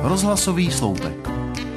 Rozhlasový sloupek.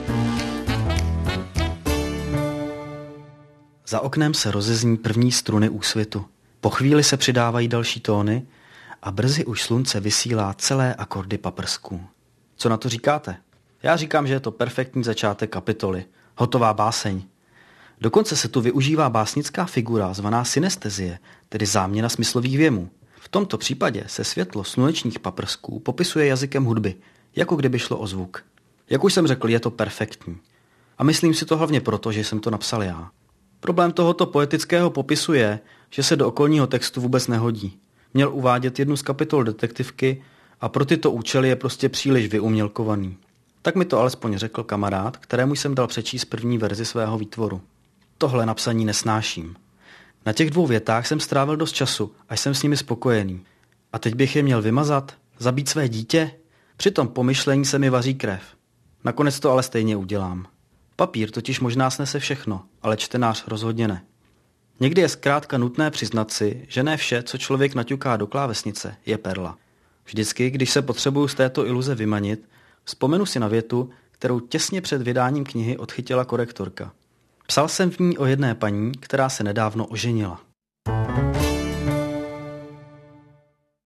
Za oknem se rozezní první struny úsvitu. Po chvíli se přidávají další tóny a brzy už slunce vysílá celé akordy paprsků. Co na to říkáte? Já říkám, že je to perfektní začátek kapitoly. Hotová báseň. Dokonce se tu využívá básnická figura zvaná synestezie, tedy záměna smyslových věmů. V tomto případě se světlo slunečních paprsků popisuje jazykem hudby, jako kdyby šlo o zvuk. Jak už jsem řekl, je to perfektní. A myslím si to hlavně proto, že jsem to napsal já. Problém tohoto poetického popisu je, že se do okolního textu vůbec nehodí. Měl uvádět jednu z kapitol detektivky a pro tyto účely je prostě příliš vyumělkovaný. Tak mi to alespoň řekl kamarád, kterému jsem dal přečíst první verzi svého výtvoru. Tohle napsaní nesnáším. Na těch 2 větách jsem strávil dost času a jsem s nimi spokojený. A teď bych je měl vymazat? Zabít své dítě? Při tom pomyšlení se mi vaří krev. Nakonec to ale stejně udělám. Papír totiž možná snese všechno, ale čtenář rozhodně ne. Někdy je zkrátka nutné přiznat si, že ne vše, co člověk naťuká do klávesnice, je perla. Vždycky, když se potřebuju z této iluze vymanit, vzpomenu si na větu, kterou těsně před vydáním knihy odchytila korektorka. Psal jsem v ní o jedné paní, která se nedávno oženila.